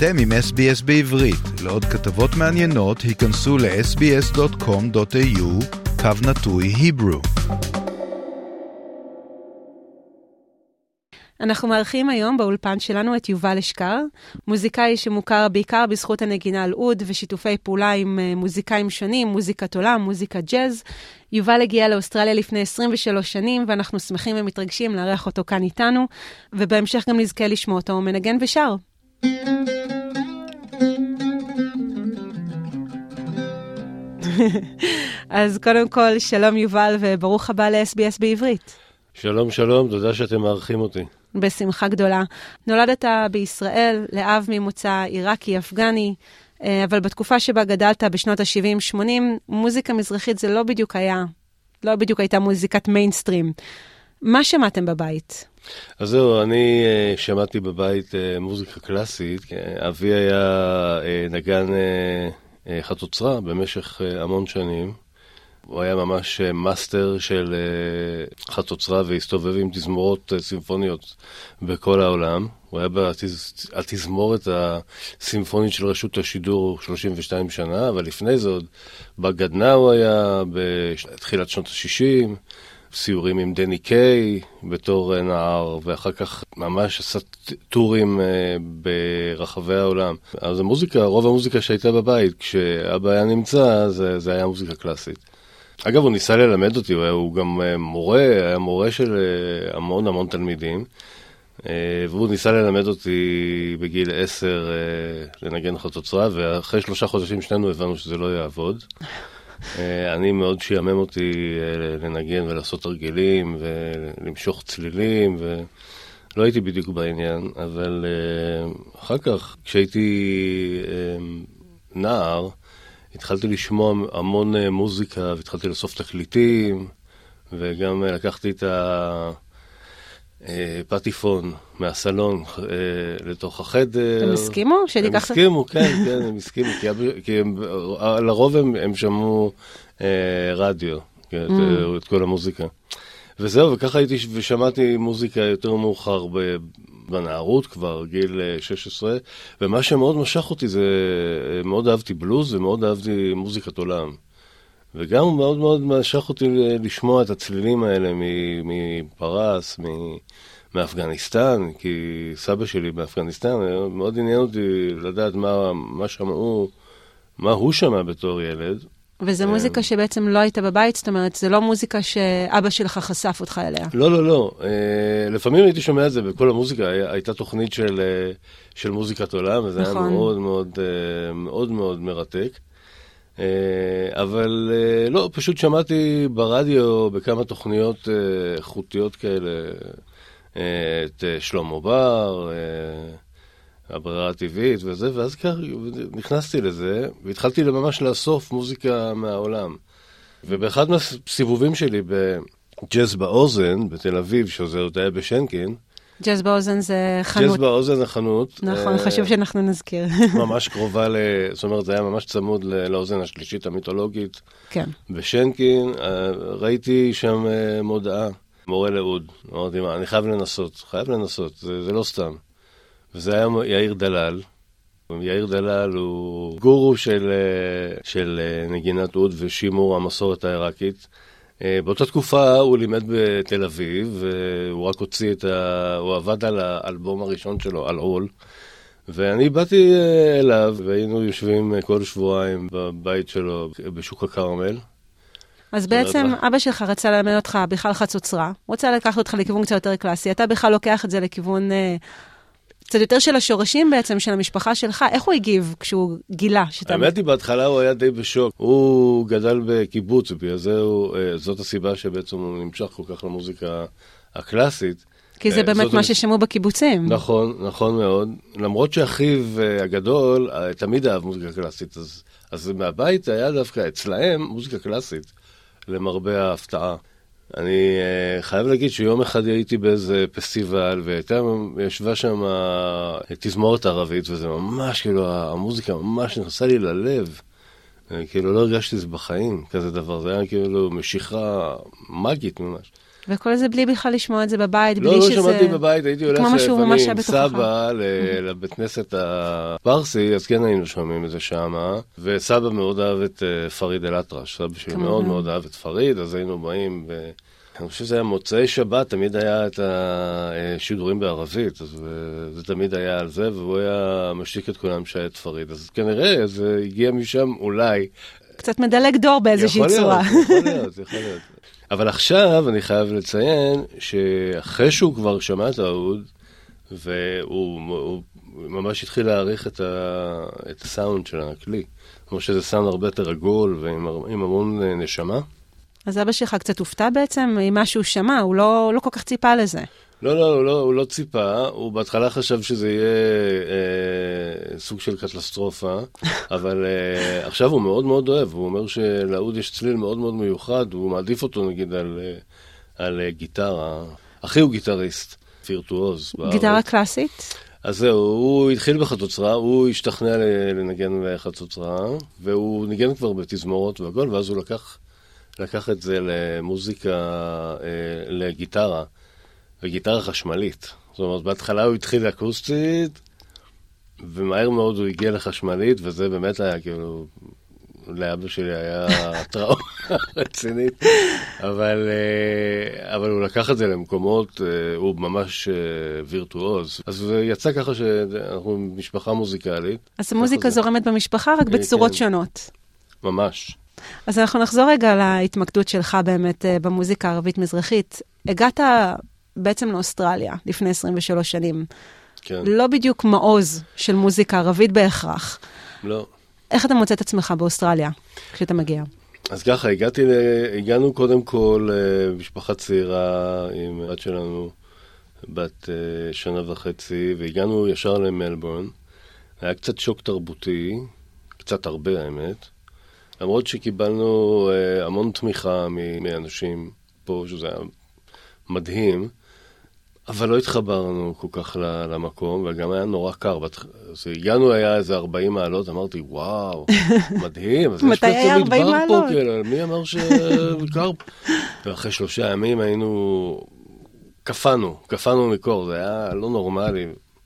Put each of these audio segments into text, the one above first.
אתם עם SBS בעברית. לעוד כתבות מעניינות, היכנסו ל-sbs.com.au/Hebrew. אנחנו מארחים היום באולפן שלנו את יובל אשכר, מוזיקאי שמוכר בעיקר בזכות הנגינה על אוד ושיתופי פעולה עם מוזיקאים שונים, מוזיקת עולם, מוזיקת ג'אז. יובל הגיע לאוסטרליה לפני 23 שנים, ואנחנו שמחים ומתרגשים לארח אותו כאן איתנו, ובהמשך גם נזכה לשמוע אותו מנגן ושר. אז קודם כל, שלום יובל וברוך הבא ל-SBS בעברית. שלום, שלום, תודה שאתם מארחים אותי. בשמחה גדולה. נולדת בישראל, לאב ממוצא עיראקי-אפגני, אבל בתקופה שבה גדלת בשנות ה-70-80, מוזיקה מזרחית זה לא בדיוק הייתה מוזיקת מיינסטרים. מה שמעתם בבית? אז זהו, אני שמעתי בבית מוזיקה קלאסית. אבי היה נגן חצוצרה במשך המון שנים. הוא היה ממש מאסטר של חצוצרה והסתובב עם תזמורות סימפוניות בכל העולם. הוא היה בתזמורת הסימפונית של רשות השידור 32 שנה, אבל לפני זה עוד בגדנ"ע הוא היה בתחילת שנות ה-60, סיורים עם דני קיי בתור נער, ואחר כך ממש עשה טורים ברחבי העולם. אז המוזיקה, רוב המוזיקה שהייתה בבית, כשאבא היה נמצא, זה היה מוזיקה קלאסית. אגב, הוא ניסה ללמד אותי, הוא גם היה מורה של המון תלמידים, והוא ניסה ללמד אותי בגיל 10 לנגן חצוצרה, ואחרי 3 חודשים שנינו הבנו שזה לא יעבוד. אני מאוד שיאמם אותי לנגן ולעשות תרגילים ולמשוך צלילים, ולא הייתי בדיוק בעניין, אבל אחר כך, כשהייתי נער, התחלתי לשמוע המון מוזיקה, והתחלתי לאסוף תקליטים, וגם לקחתי את הפטיפון מהסלון לתוך החדר. הם הסכימו? הם הסכימו, כן, הם הסכימו, כי לרוב הם שמעו רדיו, את כל המוזיקה. וזהו, וככה הייתי ושמעתי מוזיקה יותר מאוחר בנערות כבר, גיל 16, ומה שמאוד משך אותי זה, מאוד אהבתי בלוז ומאוד אהבתי מוזיקת עולם. וגם מאוד מאוד משך אותי לשמוע את הצלילים האלה מפרס, מאפגניסטן, כי סבא שלי באפגניסטן, מאוד עניין אותי לדעת מה שמעו, מה הוא שמע בתור ילד. וזה מוזיקה שבעצם לא הייתה בבית, זאת אומרת, זה לא מוזיקה שאבא שלך חשף אותך אליה. לא. לפעמים הייתי שומע את זה בכל המוזיקה, הייתה תוכנית של מוזיקת עולם, וזה היה מאוד מאוד מרתק. אבל לא, פשוט שמעתי ברדיו בכמה תוכניות איכותיות כאלה, את שלמה בר, הברירה הטבעית וזה, ואז כך נכנסתי לזה, והתחלתי ממש לאסוף מוזיקה מהעולם. ובאחד מהסיבובים שלי בג'אז באוזן, בתל אביב, שזה עוד היה בשנקין, ג'אז באוזן זה חנות. ג'אז באוזן זה חנות. נכון, חשוב שאנחנו נזכיר. ממש קרובה, זאת אומרת, זה היה ממש צמוד לאוזן השלישית המיתולוגית. כן. בשנקין, ראיתי שם מודעה, מורה לאוד. אמרתי, אני חייב לנסות, זה לא סתם. וזה היה יאיר דלל. יאיר דלל הוא גורו של נגינת אוד ושימור המסורת העיראקית. באותה תקופה הוא לימד בתל אביב, והוא רק הוציא הוא עבד על האלבום הראשון שלו, על עול. ואני באתי אליו, והיינו יושבים כל שבועיים בבית שלו בשוק הכרמל. אז בעצם אבא שלך רצה ללמד אותך בכלל חצוצרה, הוא רוצה לקחת אותך לכיוון קצת יותר קלאסי, אתה בכלל לוקח את זה לכיוון קצת יותר של השורשים בעצם, של המשפחה שלך. איך הוא הגיב כשהוא גילה? האמת היא, בהתחלה הוא היה די בשוק. הוא גדל בקיבוץ, ובגלל זה זאת הסיבה שבעצם הוא נמשך כל כך למוזיקה הקלאסית. כי זה באמת מה ששמעו בקיבוצים. נכון מאוד. למרות שאחיו הגדול תמיד אהב מוזיקה קלאסית, אז מהבית היה דווקא אצלהם מוזיקה קלאסית, למרבה ההפתעה. אני חייב להגיד שיום אחד הייתי באיזה פסטיבל, וישבה שם תזמורת ערבית, וזה ממש, כאילו, המוזיקה ממש נכנסה לי ללב. כאילו, לא הרגשתי זה בחיים, כזה דבר. זה היה כאילו משיכה מגית ממש. וכל זה בלי בכלל לשמוע את זה בבית, לא, בלי לא שזה... שמעתי בבית, הייתי הולך לפעמים עם בתוכך. סבא לבית כנסת הפרסי, אז כן היינו שומעים את זה שמה, וסבא מאוד אהב את פריד אל-אטרש, סבא שלי מאוד מאוד אהב את פריד, אז היינו באים, אני חושב שזה היה מוצאי שבת, תמיד היה את השידורים בערבית, אז זה תמיד היה על זה, והוא היה משיק את כולם שהיה את פריד, אז כנראה זה הגיע משם אולי. קצת מדלג דור באיזושהי צורה. יכול להיות. אבל עכשיו אני חייב לציין שאחרי שהוא כבר שמע את האוד, והוא ממש התחיל להעריך את הסאונד של הכלי. כמו שזה סאונד הרבה יותר עגול ועם המון נשמה. אז אבא שלך קצת הופתע בעצם עם מה שהוא שמע, הוא לא כל כך ציפה לזה. לא, הוא לא ציפה, הוא בהתחלה חשב שזה יהיה סוג של קטסטרופה, אבל עכשיו הוא מאוד מאוד אוהב, הוא אומר שלאוד יש צליל מאוד מאוד מיוחד, הוא מעדיף אותו נגיד על גיטרה, אחי הוא גיטריסט, וירטואוז. גיטרה קלאסית? אז זהו, הוא התחיל בחצוצרה, הוא השתכנע לנגן בחצוצרה, והוא ניגן כבר בתזמורות והכל, ואז הוא לקח את זה למוזיקה, לגיטרה. וגיטרה חשמלית. זאת אומרת, בהתחלה הוא התחיל אקוסטית, ומהר מאוד הוא הגיע לחשמלית, וזה באמת היה כאילו, לאבא שלי היה טראומה רצינית, אבל הוא לקח את זה למקומות, הוא ממש וירטואוז. אז זה יצא ככה שאנחנו משפחה מוזיקלית. אז המוזיקה זורמת במשפחה, רק בצורות שונות. ממש. אז אנחנו נחזור רגע להתמקדות שלך באמת במוזיקה הערבית-מזרחית. הגעת בעצם לאוסטרליה, לפני 23 שנים. כן. לא בדיוק מעוז של מוזיקה ערבית בהכרח. לא. איך אתה מוצא את עצמך באוסטרליה, כשאתה מגיע? אז ככה, הגענו קודם כל משפחה צעירה עם בת שלנו, בת 1.5 שנה, והגענו ישר למלבורן. היה קצת שוק תרבותי, קצת הרבה האמת. למרות שקיבלנו המון תמיכה מאנשים פה, שזה היה מדהים, אבל לא התחברנו כל כך למקום, וגם היה נורא קר. אז הגענו, היה איזה 40 מעלות, אמרתי, וואו, מדהים. מתי היה 40 מעלות? מי אמר שקר? ואחרי 3 ימים היינו, קפאנו מקור, זה היה לא נורמלי.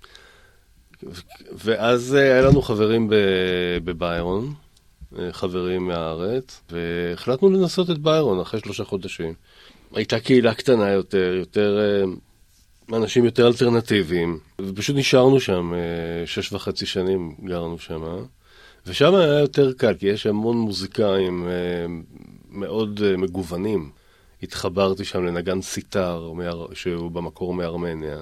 ואז היה לנו חברים בביירון, חברים מהארץ, והחלטנו לנסות את ביירון אחרי 3 חודשים. הייתה קהילה קטנה יותר אנשים יותר אלטרנטיביים, ופשוט נשארנו שם 6.5 שנים גרנו שם, ושם היה יותר קל, כי יש המון מוזיקאים מאוד מגוונים. התחברתי שם לנגן סיטר, שהוא במקור מארמניה,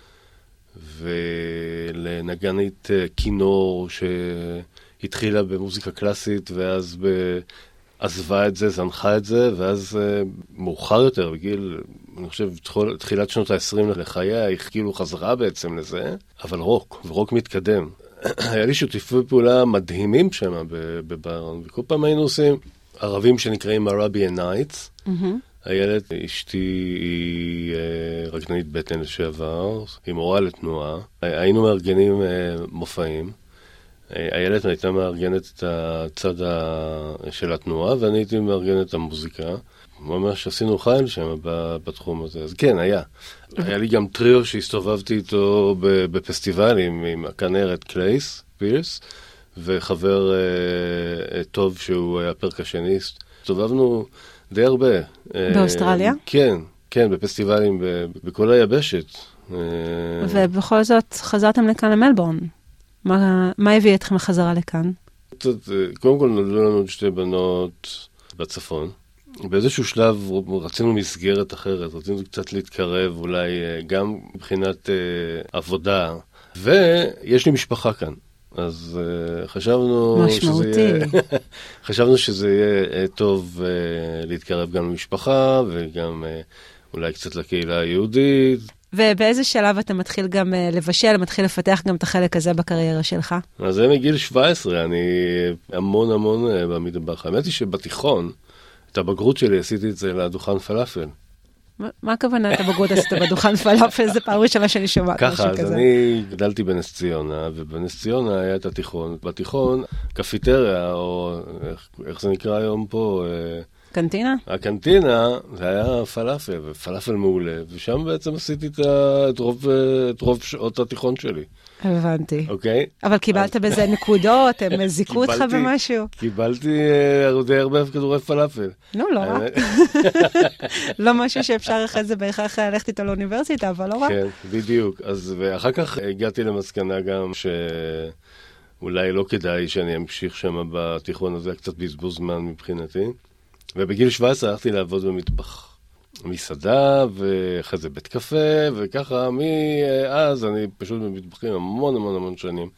ולנגנית כינור שהתחילה במוזיקה קלאסית, ואז עזבה את זה, זנחה את זה, ואז מאוחר יותר, בגיל, אני חושב, תחילת שנות ה-20 לחייה, היא כאילו חזרה בעצם לזה, אבל רוק מתקדם. היה לי שותפי פעולה מדהימים שם בביירון, וכל פעם היינו עושים ערבים שנקראים Arabian Nights. הילד, אשתי היא רגננית בטן לשעבר, היא מורה לתנועה. היינו מארגנים מופעים. הילד הייתה מארגנת את הצד של התנועה, ואני הייתי מארגנת את המוזיקה. ממש עשינו חייל שם בתחום הזה. אז כן, היה. היה לי גם טריו שהסתובבתי איתו בפסטיבלים עם הכנרת קלייס, פירס, וחבר טוב שהוא היה פרקשניסט. הסתובבנו די הרבה. באוסטרליה? כן, בפסטיבלים בכל היבשת. ובכל זאת חזרתם לכאן למלבורן. מה הביא אתכם לחזרה לכאן? קודם כל נולדו לנו 2 בנות בצפון. באיזשהו שלב רצינו מסגרת אחרת, רצינו קצת להתקרב, אולי גם מבחינת עבודה. ויש לי משפחה כאן. אז חשבנו שזה יהיה טוב להתקרב גם למשפחה, וגם אולי קצת לקהילה היהודית. ובאיזה שלב אתה מתחיל גם לבשל, מתחיל לפתח גם את החלק הזה בקריירה שלך? אז זה מגיל 17, אני המון במטבח. האמת היא שבתיכון, את הבגרות שלי עשיתי את זה לדוכן פלאפל. מה הכוונה את הבגרות עשית בדוכן פלאפל? זה פעם ראשונה שאני שומעת משהו כזה. ככה, אז אני גדלתי בנס ציונה, ובנס ציונה היה את התיכון. בתיכון, קפיטריה, או איך זה נקרא היום פה? קנטינה? הקנטינה זה היה פלאפל, ופלאפל מעולה, ושם בעצם עשיתי את רוב שעות התיכון שלי. הבנתי. אוקיי? אבל קיבלת בזה נקודות, הם זיקו אותך במשהו? קיבלתי די הרבה כדורי פלאפל. לא רע. לא משהו שאפשר אחרי זה בהכרח ללכת איתו לאוניברסיטה, אבל לא רע. כן, בדיוק. ואחר כך הגעתי למסקנה גם שאולי לא כדאי שאני אמשיך שם בתיכון הזה, קצת בזבוז זמן מבחינתי. ובגיל 17 הלכתי לעבוד במטבח. מסעדה, ואחרי זה בית קפה, וככה מאז אני פשוט במטבחים המון שנים.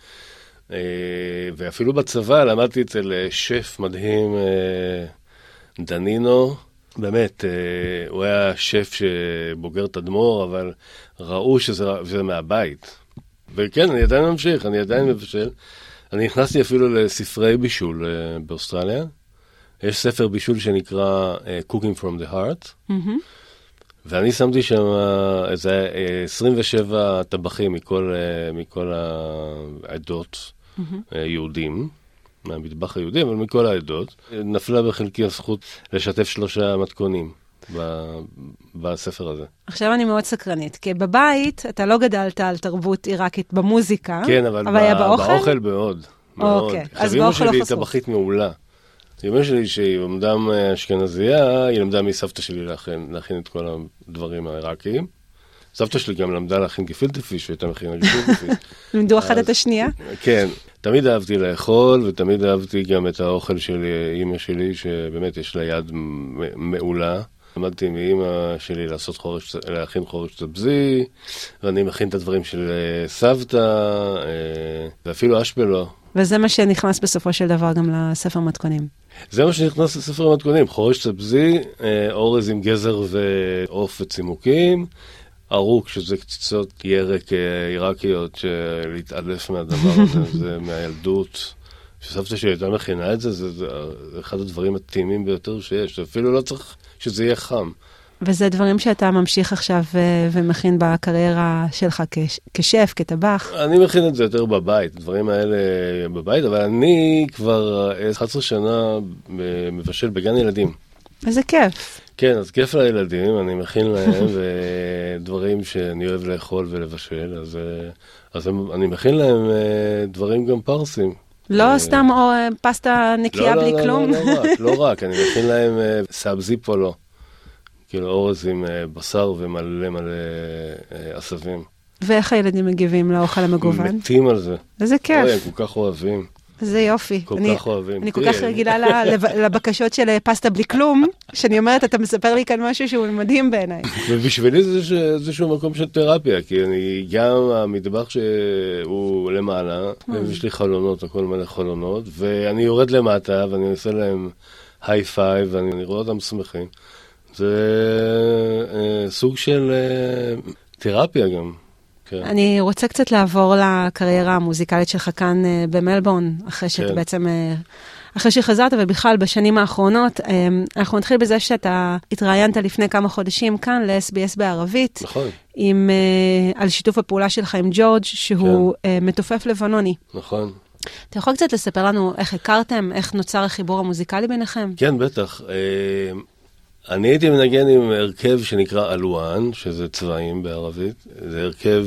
ואפילו בצבא למדתי אצל שף מדהים, דנינו. באמת, הוא היה שף שבוגר תדמור, אבל ראו שזה מהבית. וכן, אני עדיין ממשיך, אני עדיין מבשל. אני נכנסתי אפילו לספרי בישול באוסטרליה. יש ספר בישול שנקרא Cooking from the Heart, ואני שמתי שם איזה 27 טבחים מכל העדות יהודים, מהמטבח היהודי, אבל מכל העדות. נפלה בחלקי הזכות לשתף 3 מתכונים בספר הזה. עכשיו אני מאוד סקרנית, כי בבית אתה לא גדלת על תרבות עיראקית במוזיקה, כן, אבל היה באוכל? באוכל מאוד. אוקיי, אז באוכל לא שלי חשוף. טבחית מעולה. אמא שלי שהיא למדם אשכנזייה, היא למדה מסבתא שלי להכין את כל הדברים העיראקיים. סבתא שלי גם למדה להכין גפילטע פיש, והייתה מכינה גפילטע פיש. לימדו אחת את השנייה? כן, תמיד אהבתי לאכול, ותמיד אהבתי גם את האוכל של אמא שלי, שבאמת יש לה יד מעולה. למדתי מאמא שלי להכין חורש צבזי, ואני מכין את הדברים של סבתא, ואפילו אשפלו. וזה מה שנכנס בסופו של דבר גם לספר מתכונים. זה מה שנכנס לספר המתכונים, חורש צבזי, אורז עם גזר ועוף וצימוקים, ארוק, שזה קציצות ירק עיראקיות שלהתעלף מהדבר הזה, זה מהילדות. שסבתא שלי הייתה מכינה את זה, זה אחד הדברים הטעימים ביותר שיש, אפילו לא צריך שזה יהיה חם. וזה דברים שאתה ממשיך עכשיו ומכין בקריירה שלך כשף, כטבח? אני מכין את זה יותר בבית, דברים האלה בבית, אבל אני כבר 11 שנה מבשל בגן ילדים. איזה כיף. כן, אז כיף לילדים, אני מכין להם ודברים שאני אוהב לאכול ולבשל, אז אני מכין להם דברים גם פרסים. לא סתם או פסטה נקייה בלי כלום? לא רק, אני מכין להם סאבזי פולו. כאילו אורז עם בשר ומלא עשבים. ואיך הילדים מגיבים לאוכל המגוון? מתים על זה. איזה כיף. אוי, הם כל כך אוהבים. זה יופי. כל כך אוהבים. אני כל כך רגילה לבקשות של פסטה בלי כלום, שאני אומרת, אתה מספר לי כאן משהו שהוא מדהים בעיניי. ובשבילי זה איזשהו מקום של תרפיה, כי אני גם המטבח שהוא למעלה, ויש לי חלונות, הכל מלא חלונות, ואני יורד למטה, ואני עושה להם היי פייב, ואני רואה אותם שמחים. זה סוג של תרפיה גם. כן. אני רוצה קצת לעבור לקריירה המוזיקלית שלך כאן במלבורן, אחרי שאתה בעצם, אחרי שחזרת, ובכלל בשנים האחרונות, אנחנו נתחיל בזה שאתה התראיינת לפני כמה חודשים כאן ל-SBS בערבית, נכון. על שיתוף הפעולה שלך עם ג'ורג' שהוא מתופף לבנוני. נכון. אתה יכול קצת לספר לנו איך הכרתם, איך נוצר החיבור המוזיקלי ביניכם? כן, בטח. אני הייתי מנגן עם הרכב שנקרא אלואן, שזה צבעים בערבית. זה הרכב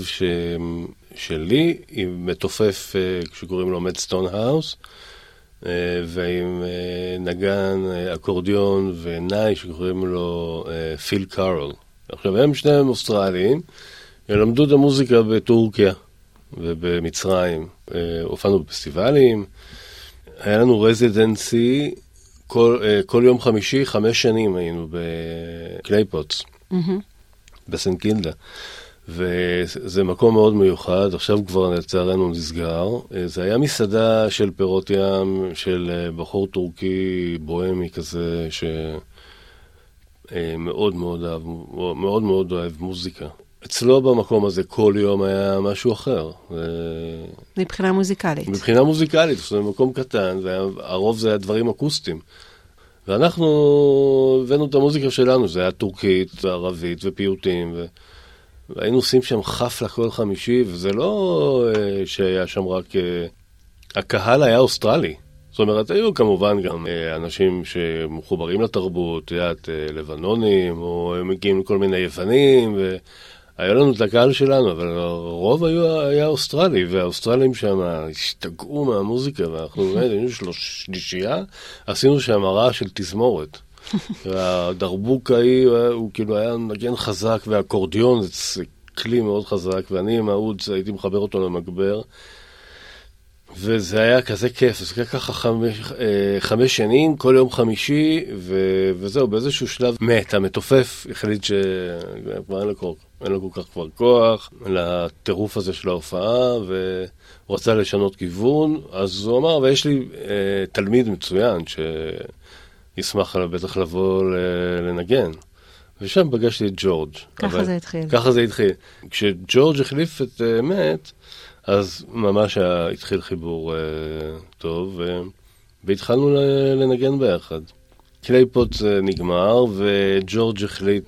שלי, עם מתופף שקוראים לו מדסטון האוס, ועם נגן אקורדיון ונאי שקוראים לו פיל קארול. עכשיו, הם שניהם אוסטרליים, למדו את המוזיקה בטורקיה ובמצרים. הופענו בפסטיבלים, היה לנו רזידנסי, כל יום חמישי, 5 שנים היינו בקלייפוטס, בסנט קילדה. וזה מקום מאוד מיוחד, עכשיו כבר לצערנו נסגר. זה היה מסעדה של פירות ים, של בחור טורקי בוהמי כזה, שמאוד מאוד אוהב מוזיקה. אצלו במקום הזה כל יום היה משהו אחר. מבחינה מוזיקלית. מבחינה מוזיקלית, זאת אומרת, מקום קטן, הרוב זה היה דברים אקוסטיים. ואנחנו הבאנו את המוזיקה שלנו, זה היה טורקית, ערבית ופיוטים, והיינו עושים שם חפלה כל חמישי, וזה לא שהיה שם רק... הקהל היה אוסטרלי. זאת אומרת, היו כמובן גם אנשים שמחוברים לתרבות, לבנונים, או מגיעים לכל מיני יוונים, והיה לנו את הקהל שלנו, אבל הרוב היה אוסטרלי, והאוסטרלים שם השתגעו מהמוזיקה, ואנחנו היינו שלישייה, עשינו שם הרעה של תזמורת. והדרבוק הוא כאילו היה נגן חזק, והאקורדיון זה כלי מאוד חזק, ואני עם האוד הייתי מחבר אותו למגבר, וזה היה כזה כיף, זה היה ככה 5 שנים, כל יום חמישי, וזהו, באיזשהו שלב מת, המתופף החליט שכבר אין לו כל כך כבר כוח לטירוף הזה של ההופעה, והוא רצה לשנות כיוון, אז הוא אמר, ויש לי תלמיד מצוין שישמח בטח לבוא לנגן. ושם פגשתי את ג'ורג'. ככה זה התחיל. ככה זה התחיל. כשג'ורג' החליף את מת, אז ממש התחיל חיבור טוב, והתחלנו לנגן ביחד. קלייפוט נגמר, וג'ורג' החליט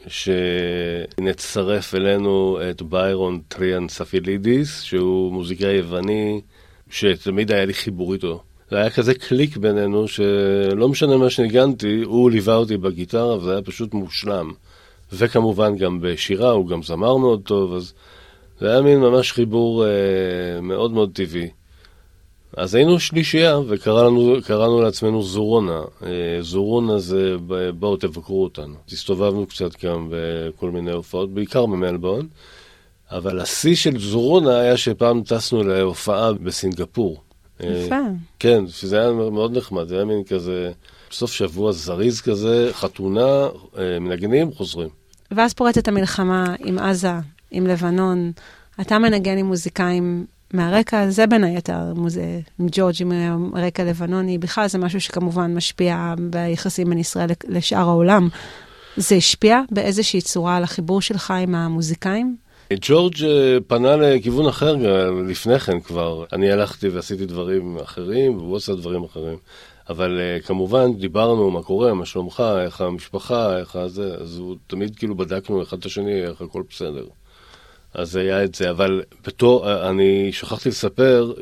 שנצרף אלינו את ביירון טריאן ספילידיס, שהוא מוזיקאי יווני, שתמיד היה לי חיבור איתו. זה היה כזה קליק בינינו, שלא משנה מה שניגנתי, הוא ליווה אותי בגיטרה, וזה היה פשוט מושלם. וכמובן גם בשירה, הוא גם זמר מאוד טוב, אז זה היה מין ממש חיבור מאוד מאוד טבעי. אז היינו שלישייה, וקראנו לעצמנו זורונה. זורונה זה, בואו תבקרו אותנו. הסתובבנו קצת גם בכל מיני הופעות, בעיקר במלבורן, אבל השיא של זורונה היה שפעם טסנו להופעה בסינגפור. יפה. כן, שזה היה מאוד נחמד, זה היה מין כזה, בסוף שבוע זריז כזה, חתונה, מנגנים, חוזרים. ואז פורצת המלחמה עם עזה, עם לבנון, אתה מנגן עם מוזיקאים מהרקע, זה בין היתר, עם ג'ורג' עם רקע לבנוני, בכלל זה משהו שכמובן משפיע ביחסים בין ישראל לשאר העולם. זה השפיע באיזושהי צורה על החיבור שלך עם המוזיקאים? ג'ורג' פנה לכיוון אחר לפני כן כבר. אני הלכתי ועשיתי דברים אחרים, והוא עושה דברים אחרים. אבל כמובן דיברנו מה קורה, מה שלומך, איך המשפחה, איך זה, אז הוא תמיד כאילו בדקנו אחד את השני, איך הכל בסדר. אז היה את זה, אבל אני שכחתי לספר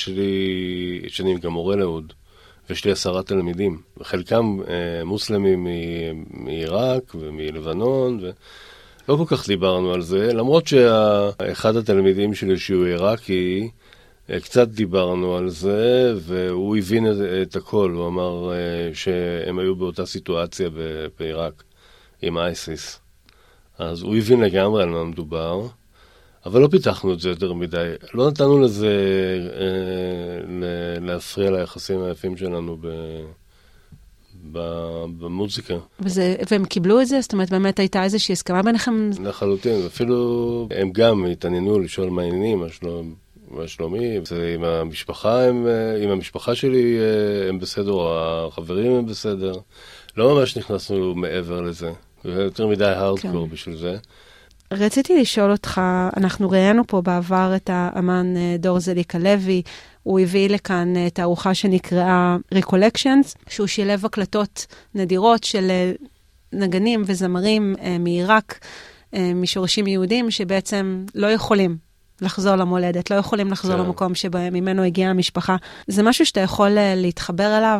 שאני גם מורה לעוד, ויש לי 10 תלמידים, חלקם מוסלמים מעיראק ומלבנון, ולא כל כך דיברנו על זה, למרות שאחד התלמידים שלי שהוא עיראקי, קצת דיברנו על זה, והוא הבין את הכל, הוא אמר שהם היו באותה סיטואציה בעיראק עם אייסיס. אז הוא הבין לגמרי על מה מדובר, אבל לא פיתחנו את זה יותר מדי. לא נתנו לזה להפריע ליחסים היפים שלנו במוזיקה. והם קיבלו את זה? זאת אומרת, באמת הייתה איזושהי הסכמה ביניכם? לחלוטין, אפילו הם גם התעניינו לשאול מה העניינים, מה שלומי. עם המשפחה שלי הם בסדר, או החברים הם בסדר. לא ממש נכנסנו מעבר לזה. יותר מדי הארדקור בשביל זה. רציתי לשאול אותך, אנחנו ראינו פה בעבר את האמן דור זליק הלוי, הוא הביא לכאן תערוכה שנקראה Recollections, שהוא שילב הקלטות נדירות של נגנים וזמרים מעיראק, משורשים יהודים שבעצם לא יכולים לחזור למולדת, לא יכולים לחזור למקום שממנו הגיעה המשפחה. זה משהו שאתה יכול להתחבר אליו,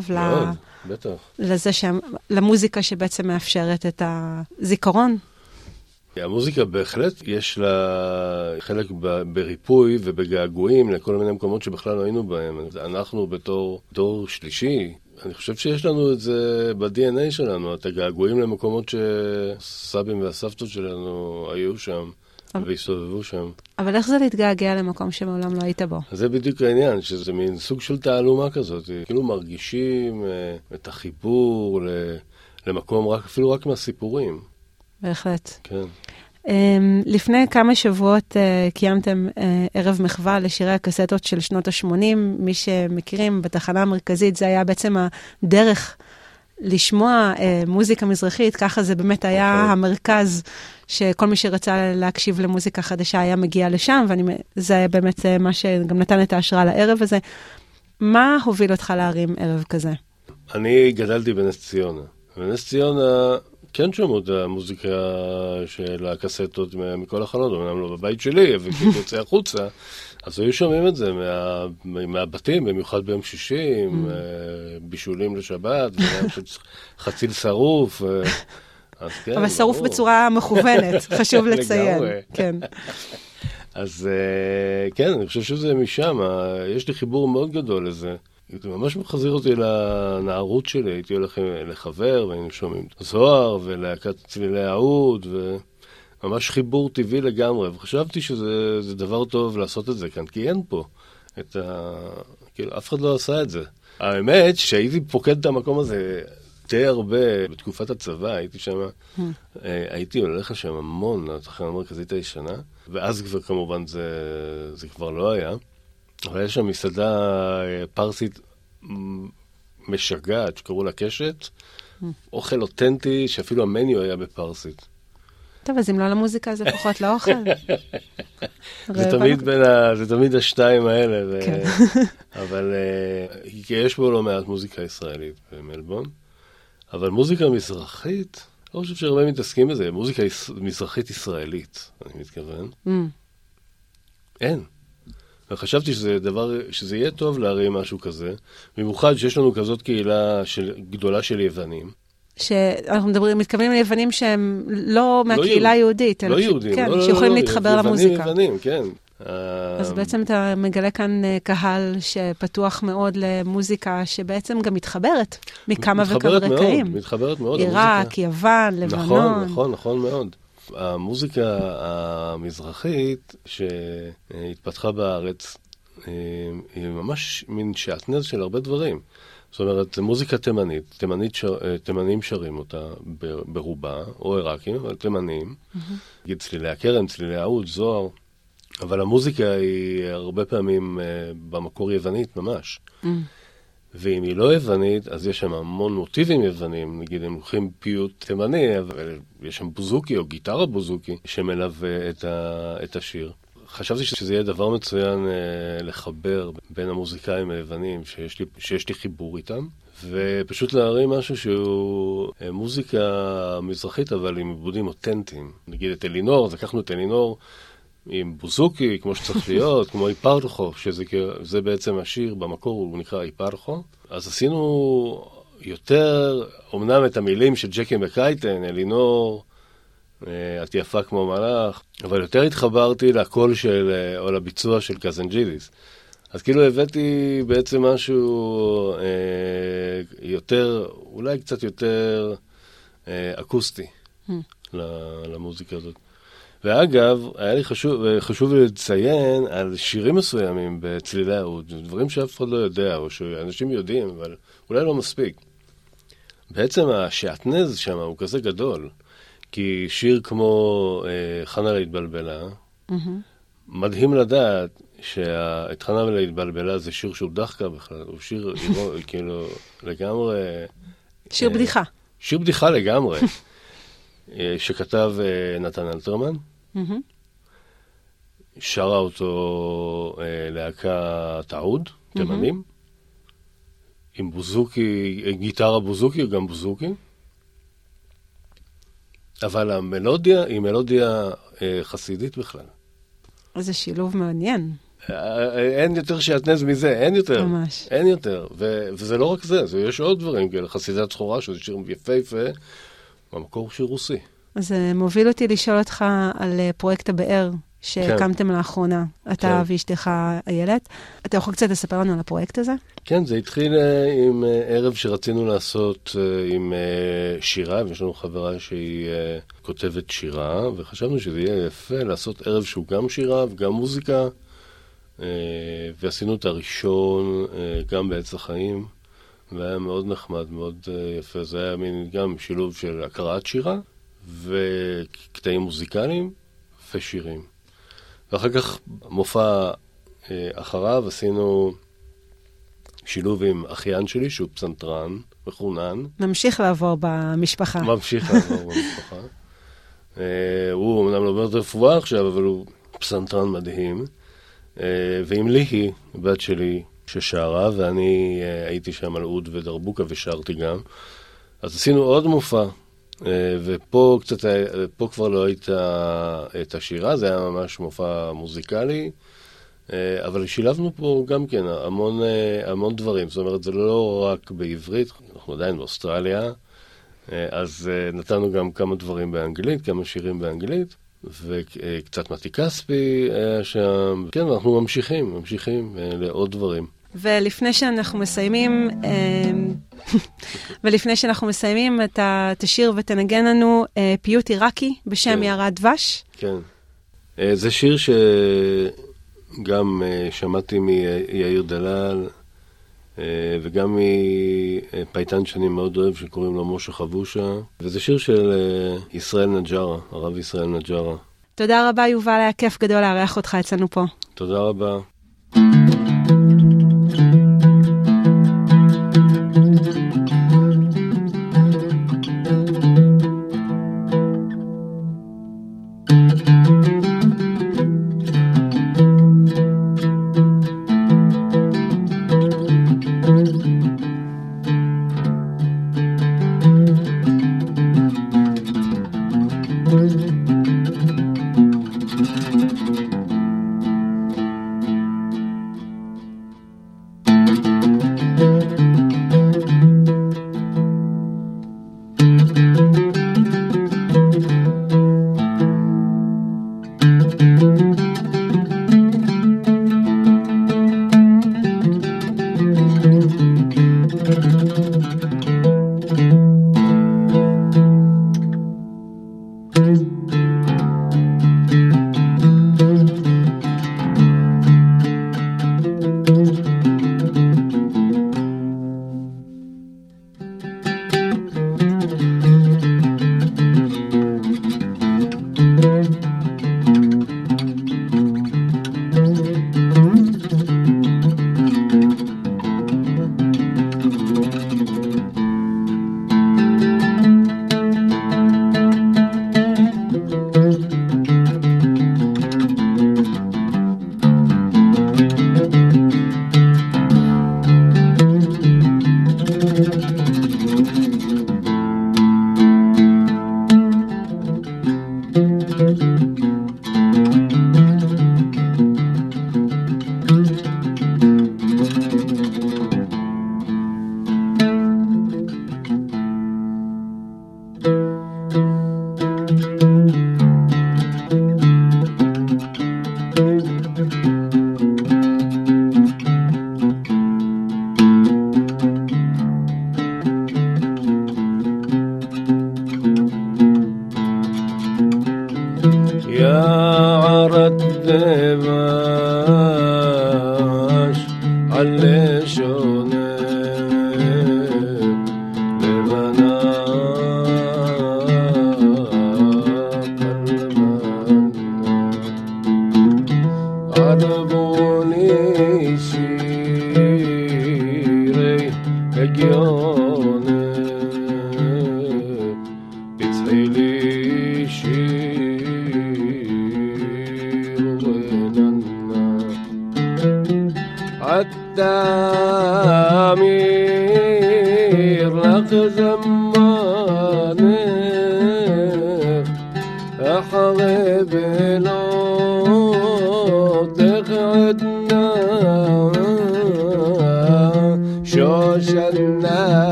למוזיקה שבעצם מאפשרת את הזיכרון? המוזיקה בהחלט יש לה חלק בריפוי ובגעגועים לכל מיני מקומות שבכלל לא היינו בהם. אנחנו בתור דור שלישי, אני חושב שיש לנו את זה ב-DNA שלנו, את הגעגועים למקומות שסבים והסבתות שלנו היו שם והסתובבו שם. אבל איך זה להתגעגע למקום שמעולם לא היית בו? זה בדיוק העניין, שזה מין סוג של תעלומה כזאת. כאילו מרגישים את החיבור למקום אפילו רק מהסיפורים. בהחלט. כן. לפני כמה שבועות קיימתם ערב מחווה לשירי הקסטות של שנות ה-80. מי שמכירים, בתחנה המרכזית זה היה בעצם הדרך לשמוע מוזיקה מזרחית. ככה זה באמת היה המרכז שכל מי שרצה להקשיב למוזיקה חדשה היה מגיע לשם, וזה היה באמת מה שגם נתן את ההשראה לערב הזה. מה הוביל אותך להרים ערב כזה? אני גדלתי בנס ציונה. בנס ציונה כן שמעו את המוזיקה של הקסטות מכל החלונות, אמנם לא בבית שלי, וכאילו יוצא החוצה, אז היו שומעים את זה מהבתים, במיוחד ביום שישי, עם בישולים לשבת, חציל שרוף. כן, אבל שרוף בצורה מכוונת, חשוב לציין. כן. אז כן, אני חושב שזה משם, יש לי חיבור מאוד גדול לזה. זה ממש מחזיר אותי לנערות שלי, הייתי הולך לחבר, והיינו שומעים זוהר, ולהקת צלילי העוד, וממש חיבור טבעי לגמרי, וחשבתי שזה דבר טוב לעשות את זה כאן, כי אין פה כאילו, אף אחד לא עשה את זה. האמת, שהייתי פוקד את המקום הזה די הרבה בתקופת הצבא, הייתי שם, הייתי הולך לשם המון, לתחנה המרכזית הישנה, ואז כבר כמובן זה כבר לא היה. אבל יש שם מסעדה פרסית משגעת, שקראו לה קשת, אוכל אותנטי, שאפילו המניו היה בפרסית. טוב, אז אם לא למוזיקה, זה פחות לאוכל. זה תמיד השתיים האלה, אבל יש בו לא מעט מוזיקה ישראלית במלבון, אבל מוזיקה מזרחית, לא חושב שהרבה מתעסקים בזה, מוזיקה מזרחית ישראלית, אני מתכוון. אין. וחשבתי שזה יהיה טוב להרים משהו כזה, במיוחד שיש לנו כזאת קהילה גדולה של יוונים. שאנחנו מתכוונים על יוונים שהם לא מהקהילה היהודית. לא יהודים. כן, שיכולים להתחבר למוזיקה. יוונים, כן. אז בעצם אתה מגלה כאן קהל שפתוח מאוד למוזיקה, שבעצם גם מתחברת מכמה וכמה רקעים. מתחברת מאוד. עיראק, יוון, לבנון. נכון מאוד. המוזיקה המזרחית שהתפתחה בארץ היא ממש מין שעטנז של הרבה דברים. זאת אומרת, מוזיקה תימנית, תימנים שרים אותה ברובה, או עיראקים, אבל תימנים. נגיד צלילי הכרם, צלילי העוד, זוהר. אבל המוזיקה היא הרבה פעמים במקור יוונית ממש. ואם היא לא יוונית, אז יש שם המון מוטיבים יוונים, נגיד הם לוקחים פיוט תימני, אבל יש שם בוזוקי או גיטרה בוזוקי שמלווה את השיר. חשבתי שזה יהיה דבר מצוין לחבר בין המוזיקאים היוונים שיש לי חיבור איתם, ופשוט להרים משהו שהוא מוזיקה מזרחית, אבל עם עיבודים אותנטיים. נגיד את אלינור, אז לקחנו את אלינור עם בוזוקי, כמו שצריך להיות, כמו איפרחו, שזה בעצם השיר, במקור הוא נקרא איפרחו. אז עשינו יותר, אמנם את המילים של ג'קי מקייטן, אלינור, את יפה כמו מלאך, אבל יותר התחברתי לקול או לביצוע של קזנג'ידיס. אז כאילו הבאתי בעצם משהו יותר, אולי קצת יותר אקוסטי למוזיקה הזאת. ואגב, היה לי חשוב לציין על שירים מסוימים בצלילי העוד, דברים שאף אחד לא יודע, או שאנשים יודעים, אבל אולי לא מספיק. בעצם השעטנז שם הוא כזה גדול, כי שיר כמו חנה להתבלבלה, מדהים לדעת שאת חנה להתבלבלה זה שיר שהוא דחקה בכלל, הוא שיר כאילו לגמרי... שיר בדיחה. שיר בדיחה לגמרי, שכתב נתן אלתרמן. שרה אותו להקת העוד, תימנים, עם בוזוקי, גיטרה בוזוקי, גם בוזוקי. אבל המלודיה היא מלודיה חסידית בכלל. זה שילוב מעניין. אין יותר שעטנז מזה, אין יותר. ממש. אין יותר. וזה לא רק זה, יש עוד דברים כאלה, חסידת סחורה, שזה שיר יפהפה, במקור שיר רוסי. אז מוביל אותי לשאול אותך על פרויקט הבאר שהקמתם לאחרונה, אתה ואשתך איילת. אתה יכול קצת לספר לנו על הפרויקט הזה? כן, זה התחיל עם ערב שרצינו לעשות עם שירה, ויש לנו חברה שהיא כותבת שירה, וחשבנו שזה יהיה יפה לעשות ערב שהוא גם שירה וגם מוזיקה, ועשינו את הראשון גם בעץ החיים, והיה מאוד נחמד, מאוד יפה. זה היה גם שילוב של הקראת שירה, וקטעים מוזיקליים ושירים. ואחר כך מופע אחריו עשינו שילוב עם אחיין שלי, שהוא פסנתרן, מחונן. ממשיך לעבור במשפחה. הוא אמנם לומד רפואה עכשיו, אבל הוא פסנתרן מדהים. ועם ליהי, בת שלי, ששרה, ואני הייתי שם על אוד ודרבוקה ושרתי גם. אז עשינו עוד מופע. ופה כבר לא הייתה את השירה, זה היה ממש מופע מוזיקלי, אבל שילבנו פה גם כן המון דברים, זאת אומרת, זה לא רק בעברית, אנחנו עדיין באוסטרליה, אז נתנו גם כמה דברים באנגלית, כמה שירים באנגלית, וקצת מתי כספי היה שם. כן, אנחנו ממשיכים לעוד דברים. ולפני שאנחנו מסיימים, אתה תשיר ותנגן לנו פיוט עיראקי בשם יערה דבש. כן. זה שיר שגם שמעתי מיאיר דלל, וגם מפייטן שאני מאוד אוהב שקוראים לו משה חבושה, וזה שיר של ישראל נג'רה, הרב ישראל נג'רה. תודה רבה יובל, היה כיף גדול לארח אותך אצלנו פה. תודה רבה.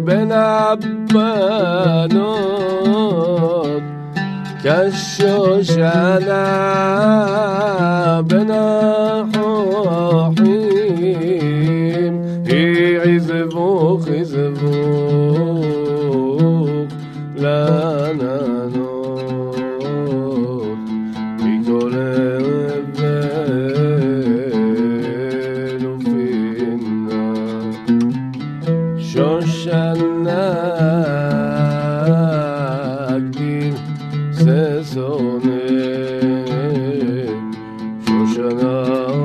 בין הבנות כשושנה בין החוכים עזבוך לעננות מכל אבן ופינה שושנה גדיל ששונה שושנה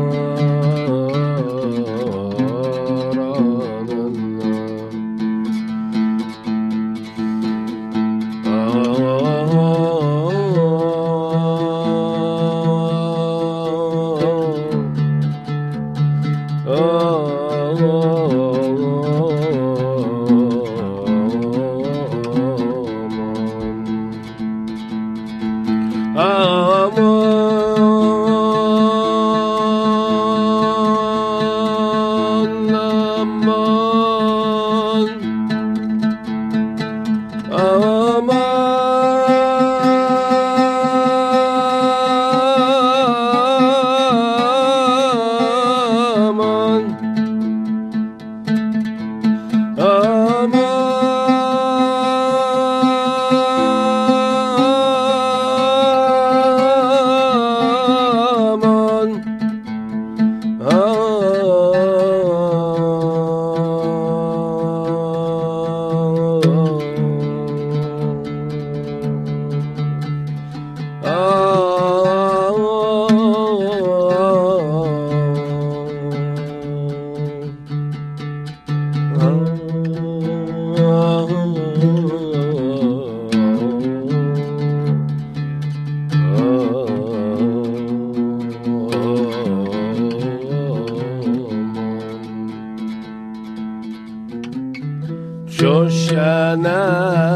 שושנה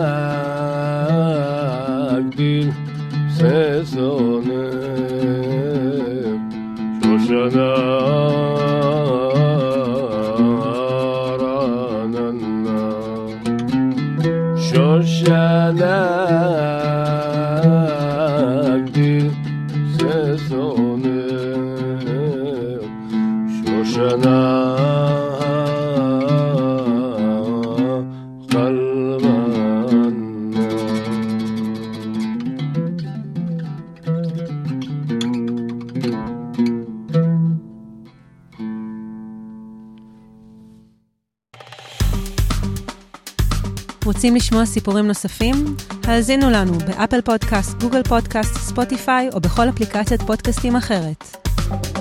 גדיל ששונה שושנה רעננה שושנה גדיל ששונה שושנה רוצים לשמוע סיפורים נוספים? האזינו לנו באפל פודקאסט, גוגל פודקאסט, ספוטיפיי או בכל אפליקציית פודקאסטים אחרת.